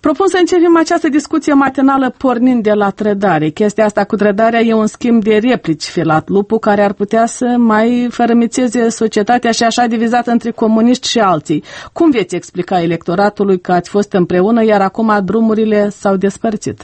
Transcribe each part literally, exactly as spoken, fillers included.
Propun să începem această discuție matinală pornind de la trădare. Chestia asta cu trădarea e un schimb de replici filat lupul care ar putea să mai fărâmițeze societatea și așa divizată între comuniști și alții. Cum veți explica electoratului că ați fost împreună, iar acum drumurile s-au despărțit?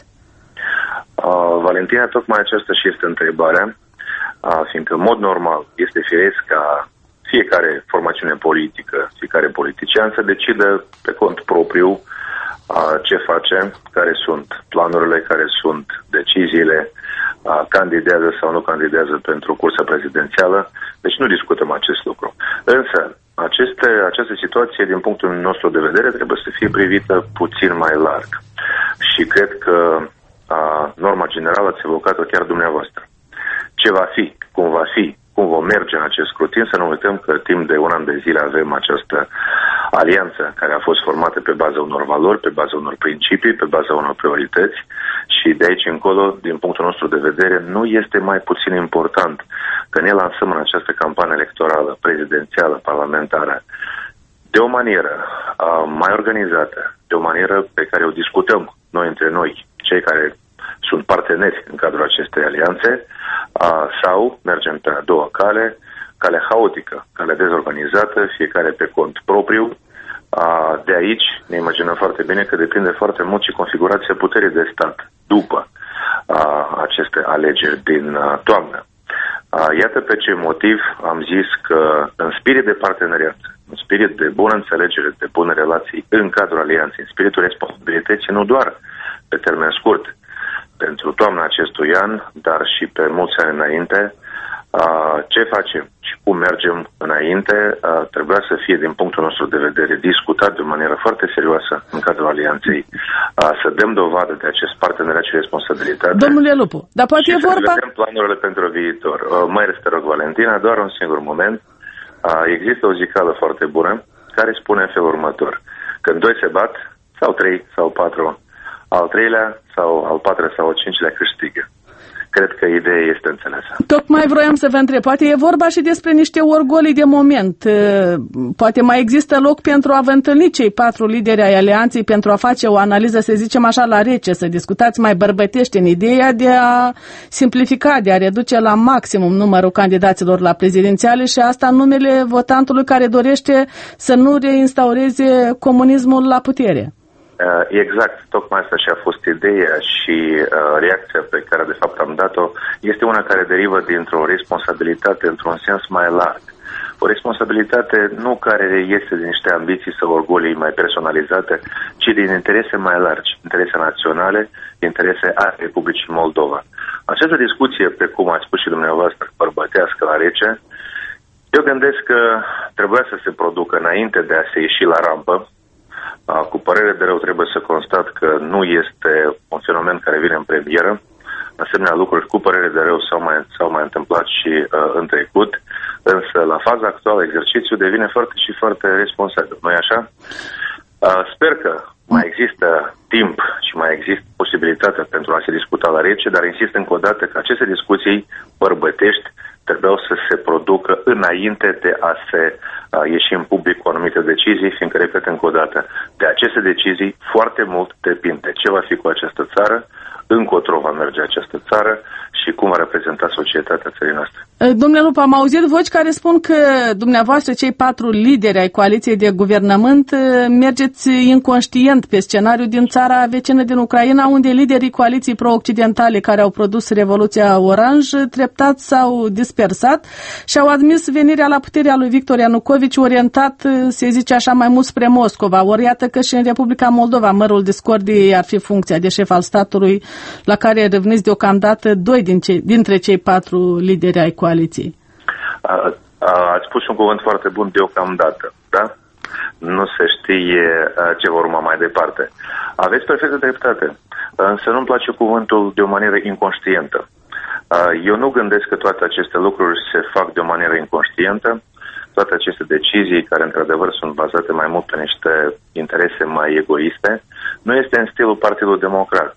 Uh, Valentina, tocmai aceasta și este întrebarea, uh, fiindcă în mod normal este firesc ca fiecare formațiune politică, fiecare politician să decidă pe cont propriu uh, ce face, care sunt planurile, care sunt deciziile, uh, candidează sau nu candidează pentru cursa prezidențială. Deci nu discutăm acest lucru. Însă, aceste, această situație, din punctul nostru de vedere, trebuie să fie privită puțin mai larg. Și cred că uh, norma generală ați evocat-o chiar dumneavoastră. Ce va fi, cum va fi, cum vom merge în acest scrutin, să nu uităm că timp de un an de zile avem această alianță care a fost formată pe baza unor valori, pe baza unor principii, pe baza unor priorități și de aici încolo, din punctul nostru de vedere, nu este mai puțin important că ne lansăm în această campanie electorală, prezidențială, parlamentară, de o manieră uh, mai organizată, de o manieră pe care o discutăm noi între noi, cei care sunt parteneri în cadrul acestei alianțe, uh, sau mergem pe a doua cale, cale haotică, cale dezorganizată, fiecare pe cont propriu. Uh, de aici ne imaginăm foarte bine că depinde foarte mult și configurația puterii de stat după uh, aceste alegeri din uh, toamnă. Uh, iată pe ce motiv am zis că în spirit de parteneriat, în spirit de bună înțelegere, de bune relații în cadrul alianței, în spiritul responsabilității, nu doar pe termen scurt, pentru toamna acestui an, dar și pe mulți ani înainte, ce facem și cum mergem înainte, trebuia să fie, din punctul nostru de vedere, discutat de manieră foarte serioasă în cadrul alianței, să dăm dovadă de acest parteneriat și responsabilitate. Domnule Lupu, dar poate și e vorba... să vedem planurile pentru viitor. Mai este, rog, Valentina, doar un singur moment. Există o zicală foarte bună care spune în felul următor. Când doi se bat, sau trei, sau patru, al treilea sau al patrulea sau al cincilea câștigă. Cred că ideea este înțeleasă. Tocmai vroiam să vă întreb, poate e vorba și despre niște orgolii de moment. Poate mai există loc pentru a vă întâlni cei patru lideri ai alianței pentru a face o analiză, să zicem așa, la rece, să discutați mai bărbătește în ideea de a simplifica, de a reduce la maximum numărul candidaților la prezidențiale și asta în numele votantului care dorește să nu reinstaureze comunismul la putere. Exact, tocmai asta și a fost ideea și uh, reacția pe care de fapt am dat-o este una care derivă dintr-o responsabilitate într-un sens mai larg. O responsabilitate nu care este din niște ambiții sau orgolii mai personalizate, ci din interese mai largi, interese naționale, interese a Republicii Moldova. Această discuție, pe cum ați spus și dumneavoastră, bărbătească la rece, eu gândesc că trebuia să se producă înainte de a se ieși la rampă. Cu părere de rău trebuie să constat că nu este un fenomen care vine în premieră. Asemenea lucruri cu părere de rău s-au mai, s-au mai întâmplat și uh, în trecut, însă la faza actuală exercițiul devine foarte și foarte responsabil, nu-i așa? Uh, sper că mai există timp și mai există posibilitatea pentru a se discuta la rece, dar insist încă o dată că aceste discuții bărbătești trebuiau să se producă înainte de a se uh, ieși în public cu anumite decizii, fiindcă, repet încă o dată, de aceste decizii foarte mult depinde ce va fi cu această țară, încotro va merge această țară și cum va reprezenta societatea țării noastre. Domnule Lupu, am auzit voci care spun că dumneavoastră, cei patru lideri ai coaliției de guvernământ, mergeți inconștient pe scenariul din țara vecină din Ucraina, unde liderii coaliției pro-occidentale care au produs Revoluția Oranj treptat s-au dispersat și au admis venirea la puterea lui Victor Ianucovici orientat, se zice așa, mai mult spre Moscova. Ori iată că și în Republica Moldova mărul discordiei ar fi funcția de șef al statului la care râvniți deocamdată doi din cei, dintre cei patru lideri ai coaliției. A, a, ați spus un cuvânt foarte bun, deocamdată, da? Nu se știe a, ce vor urma mai departe. Aveți perfectă dreptate, însă nu-mi place cuvântul de o manieră inconștientă. A, eu nu gândesc că toate aceste lucruri se fac de o manieră inconștientă. Toate aceste decizii, care într-adevăr sunt bazate mai mult pe niște interese mai egoiste, nu este în stilul Partidului Democrat.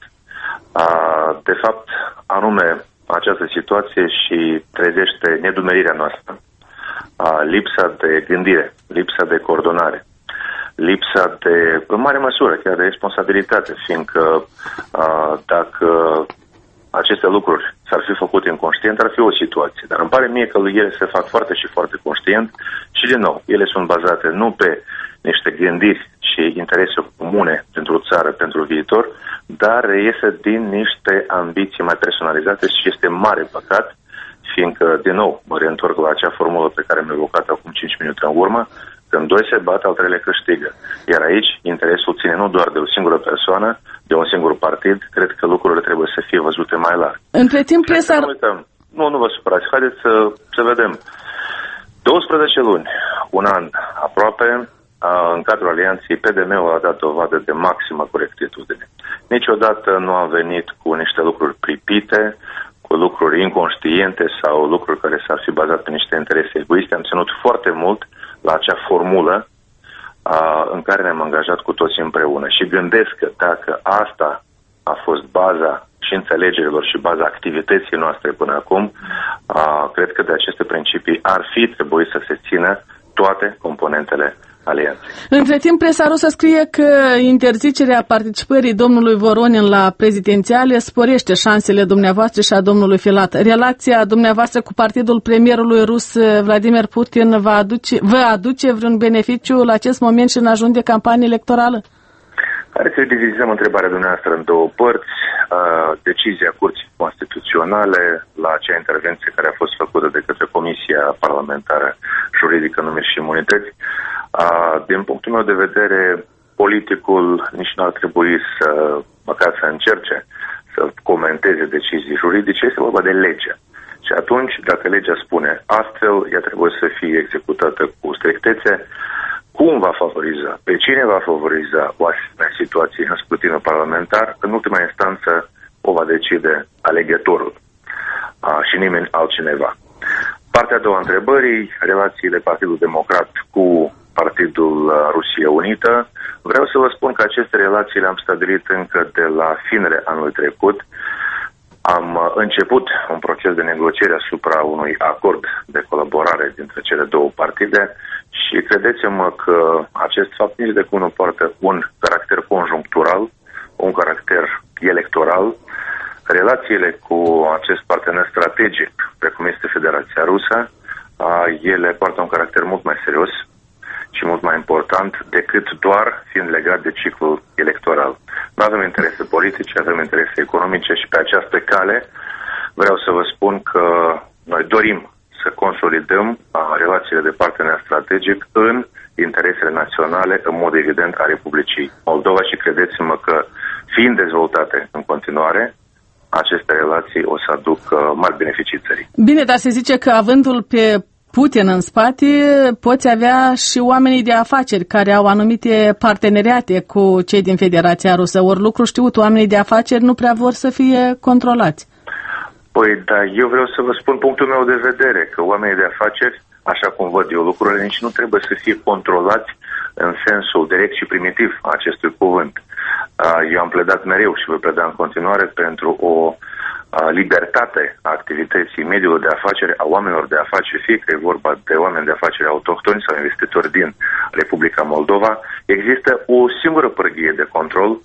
De fapt, anume această situație și trezește nedumerirea noastră, lipsa de gândire, lipsa de coordonare. lipsa de, în mare măsură, chiar de responsabilitate, fiindcă uh, dacă aceste lucruri s-ar fi făcut inconștient, ar fi o situație. Dar îmi pare mie că ele se fac foarte și foarte conștient și, din nou, ele sunt bazate nu pe niște gândiri și interese comune pentru țară, pentru viitor, dar reiese din niște ambiții mai personalizate și este mare păcat, fiindcă, din nou, mă reîntorc la acea formulă pe care am evocat acum cinci minute în urmă, când doi se bat, al treilea câștigă. Iar aici, interesul ține nu doar de o singură persoană, de un singur partid, cred că lucrurile trebuie să fie văzute mai larg. Între timp, presa... Nu, nu, nu vă supărați, haideți să, să vedem. douăsprezece luni, un an aproape, în cadrul alianței, P D M-ul a dat dovadă de maximă corectitudine. Niciodată nu a venit cu niște lucruri pripite, cu lucruri inconștiente sau lucruri care s-ar fi bazat pe niște interese egoiste. Am ținut foarte mult la acea formulă a, în care ne-am angajat cu toți împreună. Și gândesc că dacă asta a fost baza și înțelegerilor și baza activității noastre până acum, a, cred că de aceste principii ar fi trebuit să se țină toate componentele alianței. Între timp, presa rusă scrie că interzicerea participării domnului Voronin la prezidențiale sporește șansele dumneavoastră și a domnului Filat. Relația dumneavoastră cu partidul premierului rus Vladimir Putin va aduce, vă aduce vreun beneficiu la acest moment și în ajun de campanie electorală? Haideți să divizăm întrebarea dumneavoastră în două părți. Decizia Curții Constituționale la acea intervenție care a fost făcută de către Comisia Parlamentară Juridică, Numiri și Imunități. Din punctul meu de vedere, politicul nici nu ar trebui să, măcar să încerce să comenteze decizii juridice, este vorba de lege. Și atunci, dacă legea spune astfel, ea trebuie să fie executată cu strictețe. Cum va favoriza, pe cine va favoriza o asemenea situație în scrutinul parlamentar, în ultima instanță o va decide alegătorul a, și nimeni altcineva. Partea a doua întrebării, relațiile Partidul Democrat cu Partidul Rusia Unită. Vreau să vă spun că aceste relații le-am stabilit încă de la finele anului trecut. Am început un proces de negociere asupra unui acord de colaborare dintre cele două partide și credeți-mă că acest fapt nici de cum nu poartă un caracter conjunctural, un caracter electoral. Relațiile cu acest partener strategic, precum este Federația Rusă, ele poartă un caracter mult mai serios și mult mai important decât doar fiind legat de ciclul electoral. Nu avem interese politice, avem interese economice și pe această cale vreau să vă spun că noi dorim să consolidăm relațiile de partener strategic în interesele naționale, în mod evident, a Republicii Moldova și credeți-mă că, fiind dezvoltate în continuare, aceste relații o să aducă mari beneficii țării. Bine, dar se zice că avându-l pe Putin în spate, poți avea și oamenii de afaceri care au anumite parteneriate cu cei din Federația Rusă. Ori lucru știut, oamenii de afaceri nu prea vor să fie controlați. Păi da, eu vreau să vă spun punctul meu de vedere, că oamenii de afaceri, așa cum văd eu lucrurile, nici nu trebuie să fie controlați în sensul direct și primitiv a acestui cuvânt. Eu am pledat mereu și voi pleda în continuare pentru o libertate a activității mediului de afaceri, a oamenilor de afaceri, fie că e vorba de oameni de afaceri autohtoni sau investitori din Republica Moldova. Există o singură pârghie de control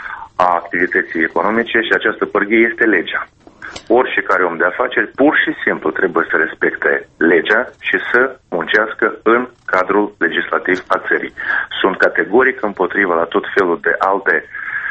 a activității economice și această pârghie este legea. Oricare om de afaceri pur și simplu trebuie să respecte legea și să muncească în cadrul legislativ al țării. Sunt categoric împotriva la tot felul de alte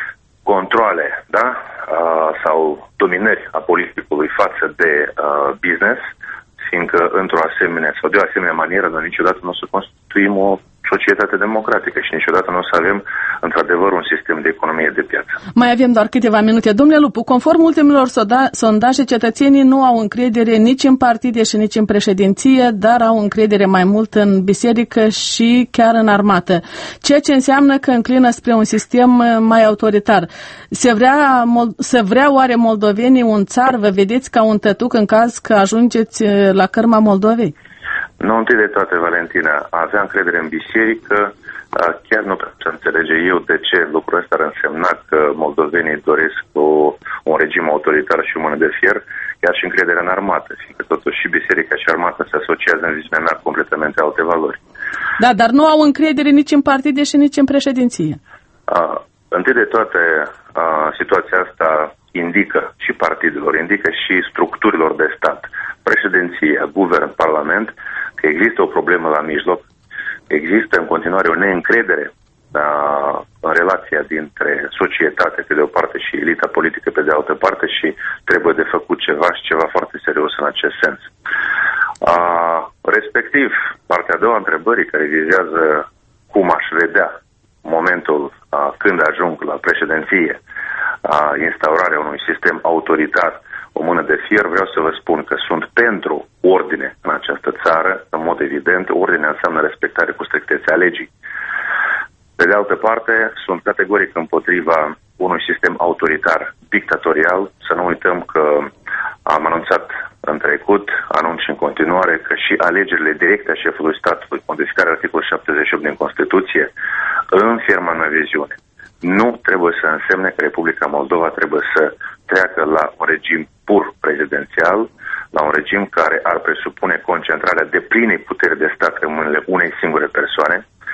controle, da? Uh, sau dominări a politicului față de uh, business, fiindcă într-o asemenea sau de o asemenea manieră noi niciodată nu o să construim o societate democratică și niciodată nu o să avem într-adevăr un sistem de economie de piață. Mai avem doar câteva minute. Domnule Lupu, conform ultimilor sondaje, cetățenii nu au încredere nici în partide și nici în președinție, dar au încredere mai mult în biserică și chiar în armată, ceea ce înseamnă că înclină spre un sistem mai autoritar. Se vrea, se vrea oare moldovenii un țar, vă vedeți ca un tătuc în caz că ajungeți la cărma Moldovei? Nu, întâi de toate, Valentina, avea încredere în biserică, chiar nu pot să înțelege eu de ce lucrul ăsta ar însemna că moldovenii doresc o, un regim autoritar și o mână de fier, chiar și încrederea în armată, fiindcă totuși și biserica și armata se asociază în viziunea mea completamente alte valori. Da, dar nu au încredere nici în partide și nici în președinție. Uh, întâi de toate, uh, situația asta indică și partidelor, indică și structurilor de stat, președinție, guvern, parlament, că există o problemă la mijloc, există în continuare o neîncredere uh, în relația dintre societate, pe de o parte, și elita politică, pe de altă parte, și trebuie de făcut ceva și ceva foarte serios în acest sens. Uh, respectiv, partea a doua a întrebării, care vizează cum aș vedea momentul uh, când ajung la președinție, uh, instaurarea unui sistem autoritar, o mână de fier, vreau să vă spun că sunt pentru ordine în această țară, în mod evident. Ordinea înseamnă respectare cu strictețe a legii. Pe de altă parte, sunt categoric împotriva unui sistem autoritar, dictatorial. Să nu uităm că am anunțat în trecut, anunț în continuare, că și alegerile directe a șefului statului, modificarea articolului șaptezeci și opt din Constituție, în firma mea viziune, nu trebuie să însemne că Republica Moldova trebuie să treacă la un regim pur prezidențial, la un regim care ar presupune concentrarea de pline puteri de stat în mâinile unei singure persoane.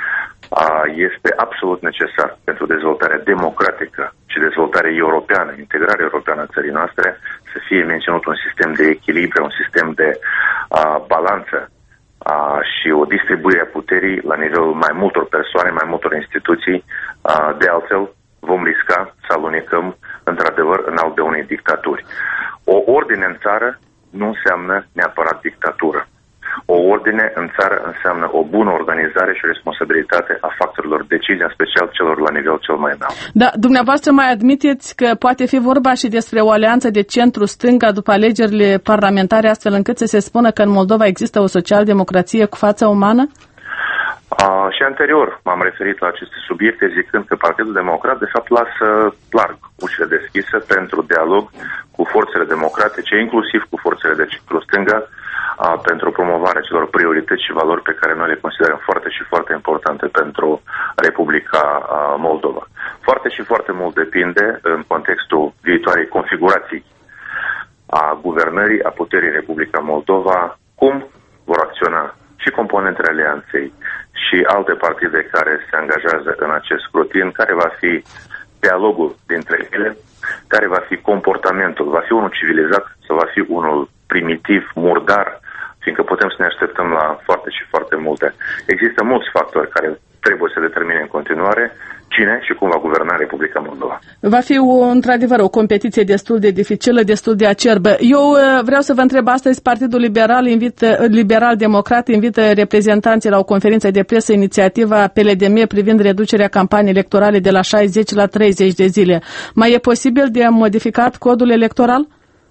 Este absolut necesar pentru dezvoltarea democratică și dezvoltarea europeană, integrarea europeană a țării noastre, să fie menținut un sistem de echilibru, un sistem de uh, balanță uh, și o distribuire a puterii la nivelul mai multor persoane, mai multor instituții. Uh, de altfel, vom risca să alunecăm într-adevăr în albe unei dictaturi. O ordine în țară nu înseamnă neapărat dictatură. O ordine în țară înseamnă o bună organizare și responsabilitate a factorilor decizii, în special celor la nivel cel mai înalt. Da, dumneavoastră mai admiteți că poate fi vorba și despre o alianță de centru-stânga după alegerile parlamentare, astfel încât să se spună că în Moldova există o social-democrație cu față umană? Uh, și anterior m-am referit la aceste subiecte zicând că Partidul Democrat de fapt lasă larg ușile deschise pentru dialog cu forțele democratice, inclusiv cu forțele de centru-stânga, uh, pentru promovarea celor priorități și valori pe care noi le considerăm foarte și foarte importante pentru Republica uh, Moldova. Foarte și foarte mult depinde în contextul viitoarei configurații a guvernării, a puterii Republica Moldova, cum vor acționa și componentele alianței și alte partide care se angajează în acest scrutin, care va fi dialogul dintre ele, care va fi comportamentul, va fi unul civilizat sau va fi unul primitiv, murdar, fiindcă putem să ne așteptăm la foarte și foarte multe. Există mulți factori care trebuie să determine în continuare cine și cum va guverna Republica Moldova. Va fi o, într-adevăr o competiție destul de dificilă, destul de acerbă. Eu vreau să vă întreb astăzi, Partidul Liberal, invită, Liberal Democrat invită reprezentanții la o conferință de presă, inițiativa P L D M privind reducerea campaniei electorale de la șaizeci la treizeci de zile. Mai e posibil de modificat codul electoral?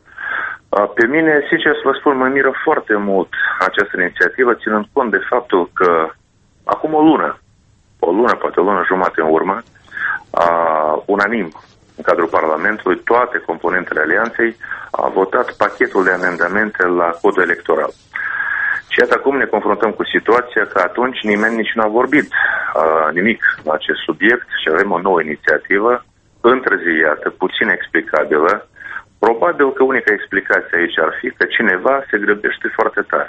Pe mine, sincer să vă spun, mă miră foarte mult această inițiativă, ținând cont de faptul că acum o lună, o lună, poate o lună jumate în urmă, uh, unanim, în cadrul Parlamentului, toate componentele alianței au votat pachetul de amendamente la codul electoral. Și iată acum ne confruntăm cu situația că atunci nimeni nici n-a vorbit uh, nimic la acest subiect și avem o nouă inițiativă, întârziată, puțin explicabilă. Probabil că unica explicație aici ar fi că cineva se grăbește foarte tare.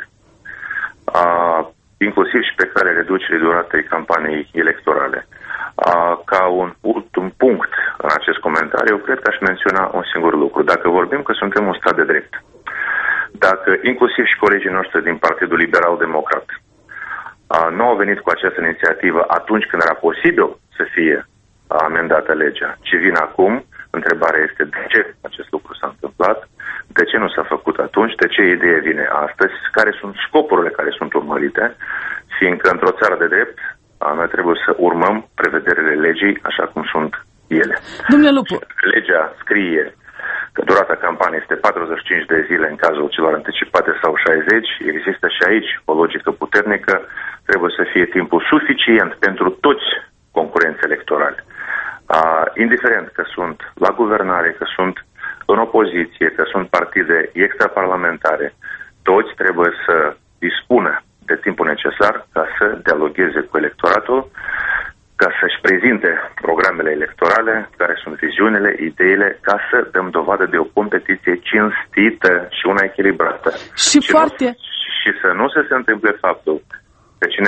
Uh, inclusiv și pe care reducerii duratei campaniei electorale. Ca un ultim punct în acest comentariu, eu cred că aș menționa un singur lucru. Dacă vorbim că suntem un stat de drept, dacă inclusiv și colegii noștri din Partidul Liberal Democrat nu au venit cu această inițiativă atunci când era posibil să fie amendată legea, ci vin acum, întrebarea este de ce acest lucru s-a întâmplat, de ce nu s-a făcut atunci, de ce ideea vine astăzi, care sunt scopurile care sunt urmărite, fiindcă într-o țară de drept noi trebuie să urmăm prevederile legii așa cum sunt ele. Domnule Lupu, legea scrie că durata campaniei este patruzeci și cinci de zile în cazul celor anticipate sau șaizeci, există și aici o logică puternică, trebuie să fie timpul suficient pentru toți concurenții electorali. Uh, indiferent că sunt la guvernare, că sunt în opoziție, că sunt partide extraparlamentare, toți trebuie să dispună de timpul necesar ca să dialogueze cu electoratul, ca să-și prezinte programele electorale, care sunt viziunile, ideile, ca să dăm dovadă de o competiție cinstită și una echilibrată. Și, și, foarte... nu, și să nu se, se întâmple faptul că cineva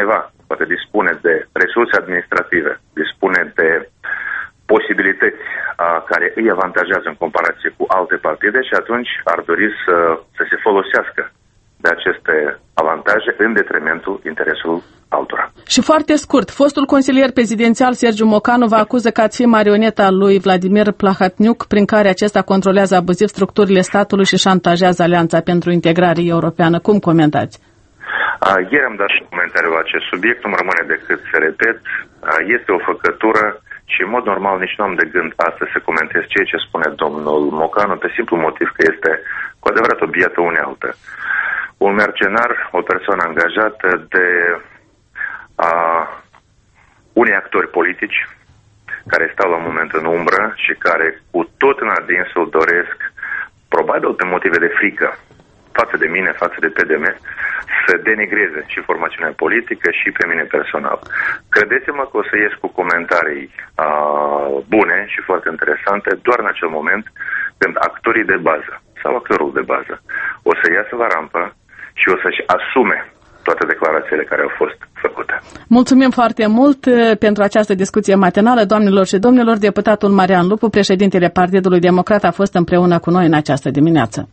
poate dispune de resurse administrative, dispune de posibilități uh, care îi avantajează în comparație cu alte partide și atunci ar dori să, să se folosească de aceste avantaje în detrimentul interesului altora. Și foarte scurt, fostul consilier prezidențial Sergiu Mocanu vă acuză că ați fi marioneta lui Vladimir Plahatniuc, prin care acesta controlează abuziv structurile statului și șantajează Alianța pentru Integrare Europeană. Cum comentați? Uh, ieri am dat și comentariul la acest subiect, nu rămâne decât să repet, uh, este o făcătură și în mod normal nici nu am de gând astăzi să comentez ceea ce spune domnul Mocanu, pe simplu motiv că este cu adevărat o biată unealtă. Un mercenar, o persoană angajată de a, unii actori politici care stau la un moment în umbră și care cu tot în adinsul doresc, probabil pe motive de frică, față de mine, față de P D M, să denigreze și formațiunea politică și pe mine personal. Credeți-mă că o să ies cu comentarii a, bune și foarte interesante doar în acel moment când actorii de bază sau actorul de bază o să iasă la rampă și o să-și asume toate declarațiile care au fost făcute. Mulțumim foarte mult pentru această discuție matinală, doamnelor și domnilor. Deputatul Marian Lupu, președintele Partidului Democrat, a fost împreună cu noi în această dimineață.